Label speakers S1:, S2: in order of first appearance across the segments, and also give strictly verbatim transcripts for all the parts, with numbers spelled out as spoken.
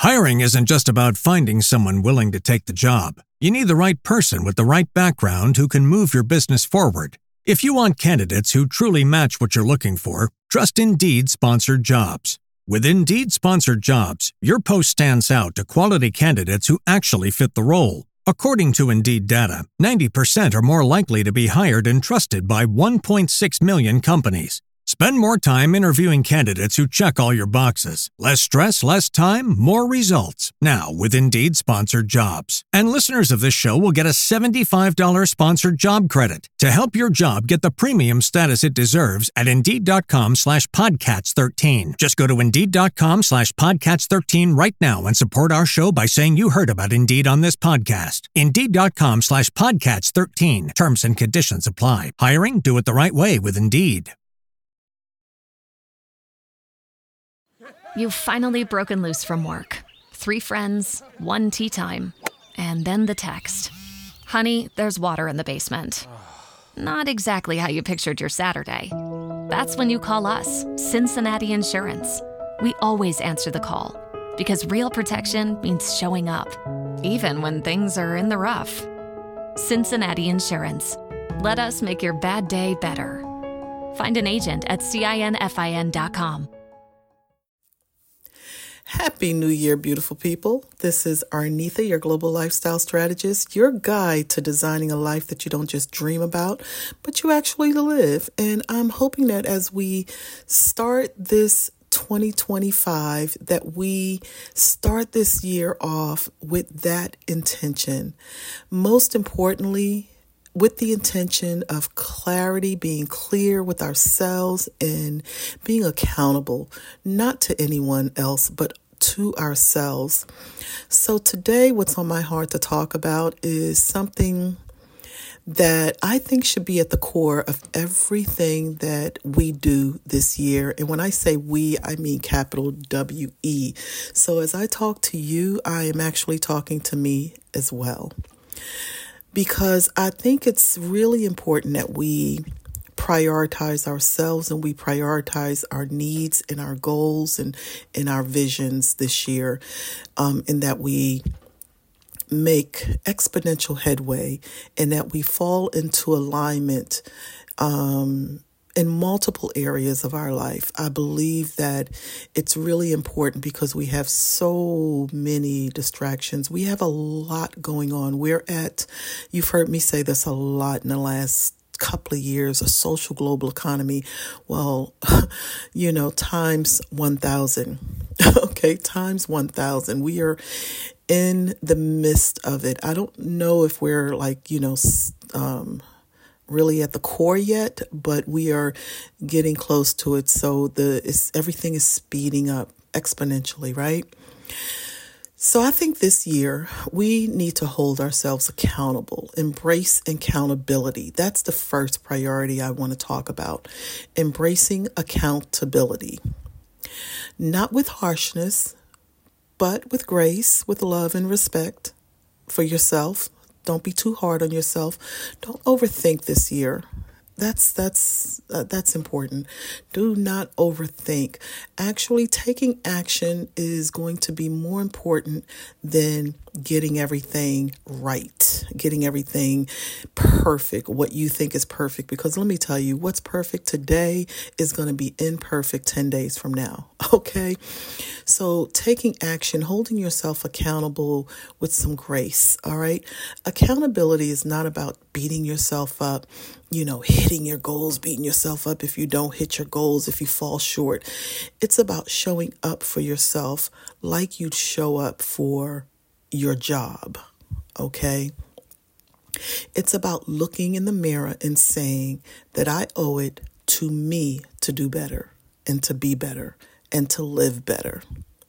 S1: Hiring isn't just about finding someone willing to take the job. You need the right person with the right background who can move your business forward. If you want candidates who truly match what you're looking for, trust Indeed Sponsored Jobs. With Indeed Sponsored Jobs, your post stands out to quality candidates who actually fit the role. According to Indeed data, ninety percent are more likely to be hired and trusted by one point six million companies. Spend more time interviewing candidates who check all your boxes. Less stress, less time, more results. Now with Indeed Sponsored Jobs. And listeners of this show will get a seventy-five dollars sponsored job credit to help your job get the premium status it deserves at Indeed.com slash Podcats13. Just go to Indeed.com slash Podcats13 right now and support our show by saying you heard about Indeed on this podcast. Indeed.com slash Podcats13. Terms and conditions apply. Hiring? Do it the right way with Indeed.
S2: You've finally broken loose from work. Three friends, one tea time, and then the text. Honey, there's water in the basement. Not exactly how you pictured your Saturday. That's when you call us, Cincinnati Insurance. We always answer the call because real protection means showing up, even when things are in the rough. Cincinnati Insurance. Let us make your bad day better. Find an agent at cinfin dot com.
S3: Happy New Year, beautiful people. This is Arnitha, your global lifestyle strategist, your guide to designing a life that you don't just dream about, but you actually live. And I'm hoping that as we start this twenty twenty-five, that we start this year off with that intention. Most importantly, with the intention of clarity, being clear with ourselves and being accountable, not to anyone else, but to ourselves. So today, what's on my heart to talk about is something that I think should be at the core of everything that we do this year. And when I say we, I mean capital W E. So as I talk to you, I am actually talking to me as well. Because I think it's really important that we prioritize ourselves and we prioritize our needs and our goals and, and our visions this year, um, and that we make exponential headway and that we fall into alignment um, in multiple areas of our life. I believe that it's really important because we have so many distractions. We have a lot going on. We're at, you've heard me say this a lot in the last couple of years, a social global economy. Well, you know, times one thousand. Okay, times one thousand. We are in the midst of it. I don't know if we're like, you know, um, really at the core yet, but we are getting close to it. So the it's, everything is speeding up exponentially, right? So I think this year we need to hold ourselves accountable, embrace accountability. That's the first priority I want to talk about. Embracing accountability, not with harshness, but with grace, with love and respect for yourself. Don't be too hard on yourself. Don't overthink this year. That's that's uh, that's important. Do not overthink. Actually, taking action is going to be more important than getting everything right, getting everything perfect, what you think is perfect. Because let me tell you, what's perfect today is going to be imperfect ten days from now. Okay? So taking action, holding yourself accountable with some grace. All right? Accountability is not about beating yourself up, you know, hitting your goals, beating yourself up if you don't hit your goals, if you fall short. It's about showing up for yourself like you'd show up for your job, okay? It's about looking in the mirror and saying that I owe it to me to do better and to be better and to live better.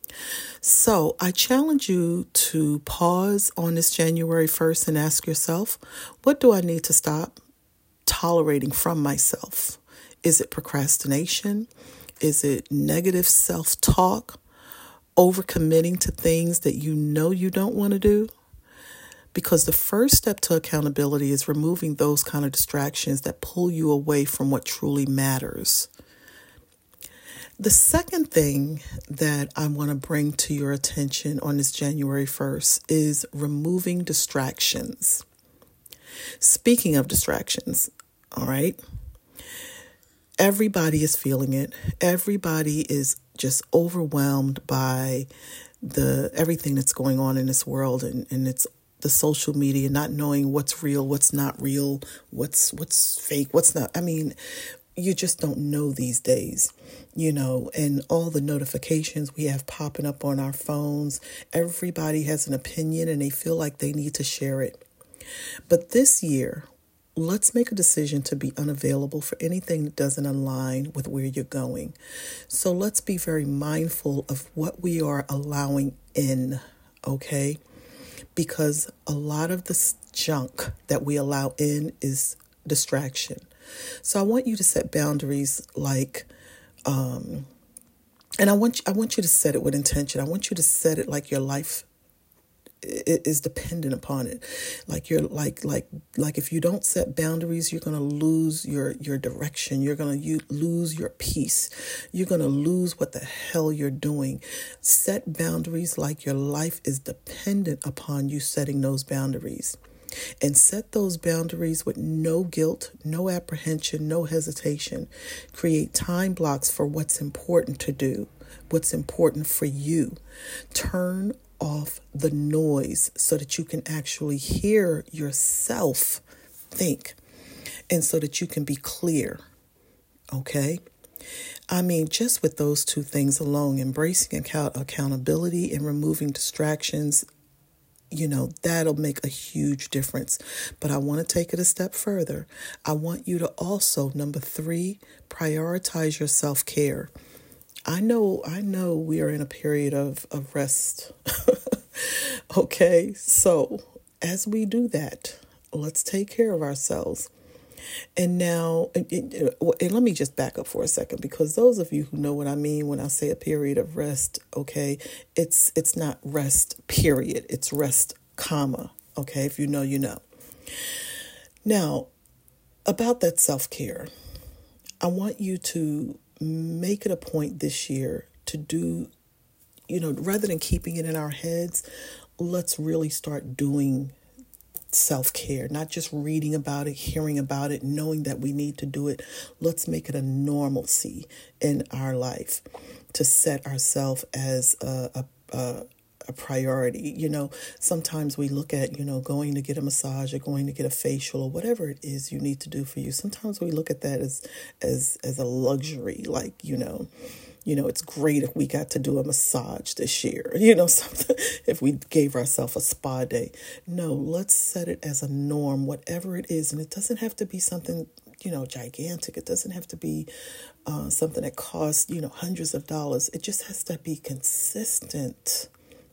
S3: So I challenge you to pause on this January first and ask yourself, what do I need to stop tolerating from myself? Is it procrastination? Is it negative self-talk? Overcommitting to things that you know you don't want to do? Because the first step to accountability is removing those kind of distractions that pull you away from what truly matters. The second thing that I want to bring to your attention on this January first is removing distractions. Speaking of distractions, all right, everybody is feeling it. Everybody is just overwhelmed by the everything that's going on in this world, and, and it's the social media, not knowing what's real, what's not real, what's what's fake, what's not. I mean, you just don't know these days, you know, and all the notifications we have popping up on our phones. Everybody has an opinion and they feel like they need to share it. But this year, let's make a decision to be unavailable for anything that doesn't align with where you're going. So let's be very mindful of what we are allowing in, okay? Because a lot of the junk that we allow in is distraction. So I want you to set boundaries like, um, and I want you, I want you to set it with intention. I want you to set it like your life is dependent upon it. Like you're like, like, like if you don't set boundaries, you're going to lose your, your direction. You're going to lose your peace. You're going to lose what the hell you're doing. Set boundaries like your life is dependent upon you setting those boundaries. And set those boundaries with no guilt, no apprehension, no hesitation. Create time blocks for what's important to do, what's important for you. Turn off the noise so that you can actually hear yourself think, and so that you can be clear. Okay? I mean, just with those two things alone, embracing account- accountability and removing distractions, you know, that'll make a huge difference. But I want to take it a step further. I want you to also, number three, prioritize your self-care. I know, I know we are in a period of, of rest. Okay, so as we do that, let's take care of ourselves. And now, and, and let me just back up for a second, because those of you who know what I mean when I say a period of rest, okay, it's it's not rest, period. It's rest, comma, okay? If you know, you know. Now, about that self-care, I want you to make it a point this year to do, you know, rather than keeping it in our heads, let's really start doing self-care, not just reading about it, hearing about it, knowing that we need to do it. Let's make it a normalcy in our life to set ourselves as a, a, a, a priority. You know, sometimes we look at, you know, going to get a massage or going to get a facial or whatever it is you need to do for you. Sometimes we look at that as, as, as a luxury, like, you know, You know, it's great if we got to do a massage this year, you know, something, if we gave ourselves a spa day. No, let's set it as a norm, whatever it is. And it doesn't have to be something, you know, gigantic. It doesn't have to be uh, something that costs, you know, hundreds of dollars. It just has to be consistent.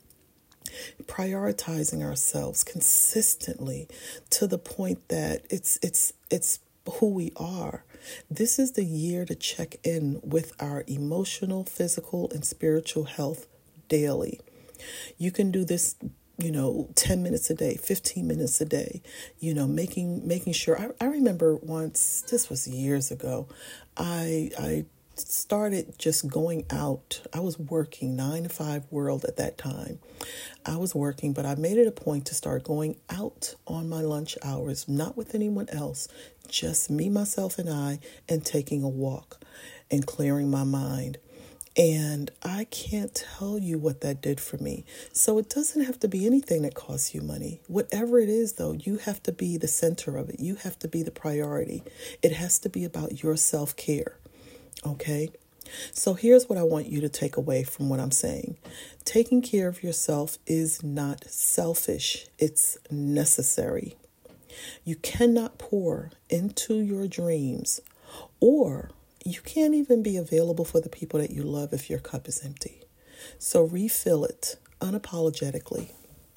S3: Prioritizing ourselves consistently to the point that it's it's it's who we are. This is the year to check in with our emotional, physical, and spiritual health daily. You can do this, you know, ten minutes a day, fifteen minutes a day, you know, making making sure. I, I remember once, this was years ago, I I started just going out. I was working nine to five world at that time. I was working, but I made it a point to start going out on my lunch hours, not with anyone else, just me, myself, and I, and taking a walk and clearing my mind. And I can't tell you what that did for me. So it doesn't have to be anything that costs you money. Whatever it is, though, you have to be the center of it. You have to be the priority. It has to be about your self-care. Okay? So here's what I want you to take away from what I'm saying. Taking care of yourself is not selfish. It's necessary. You cannot pour into your dreams, or you can't even be available for the people that you love if your cup is empty. So refill it unapologetically.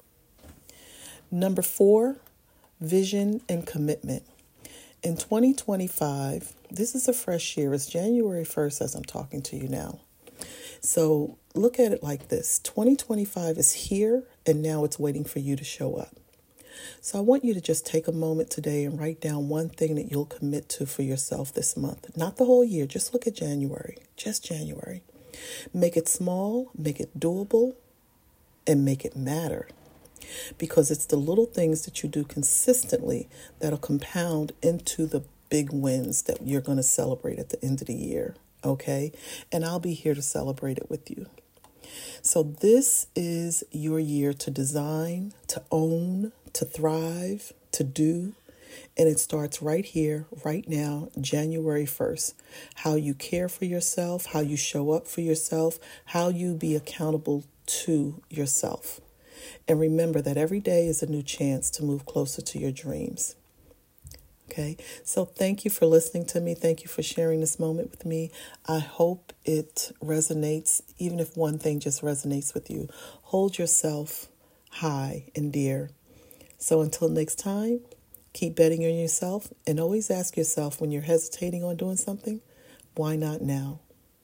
S3: Number four, vision and commitment. In twenty twenty-five, this is a fresh year. It's January first as I'm talking to you now. So look at it like this. twenty twenty-five is here, and now it's waiting for you to show up. So I want you to just take a moment today and write down one thing that you'll commit to for yourself this month. Not the whole year. Just look at January. Just January. Make it small, make it doable, and make it matter. Because it's the little things that you do consistently that'll compound into the big wins that you're going to celebrate at the end of the year, okay? And I'll be here to celebrate it with you. So this is your year to design, to own, to thrive, to do. And it starts right here, right now, January first. How you care for yourself, how you show up for yourself, how you be accountable to yourself. And remember that every day is a new chance to move closer to your dreams. Okay, so thank you for listening to me. Thank you for sharing this moment with me. I hope it resonates, even if one thing just resonates with you. Hold yourself high and dear. So until next time, keep betting on yourself and always ask yourself when you're hesitating on doing something, why not now?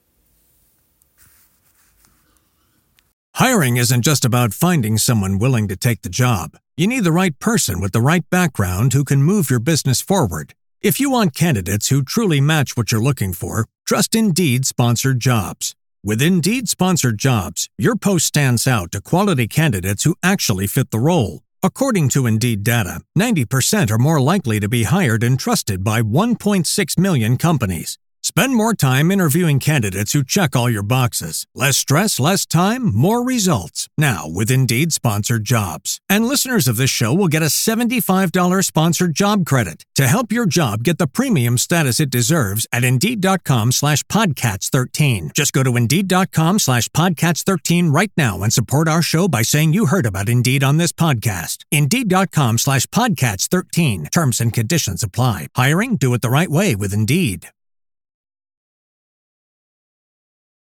S1: Hiring isn't just about finding someone willing to take the job. You need the right person with the right background who can move your business forward. If you want candidates who truly match what you're looking for, trust Indeed Sponsored Jobs. With Indeed Sponsored Jobs, your post stands out to quality candidates who actually fit the role. According to Indeed data, ninety percent are more likely to be hired and trusted by one point six million companies. Spend more time interviewing candidates who check all your boxes. Less stress, less time, more results. Now with Indeed Sponsored Jobs. And listeners of this show will get a seventy-five dollars sponsored job credit to help your job get the premium status it deserves at Indeed.com slash Podcats 13. Just go to Indeed.com slash Podcats 13 right now and support our show by saying you heard about Indeed on this podcast. Indeed.com slash Podcats 13. Terms and conditions apply. Hiring? Do it the right way with Indeed.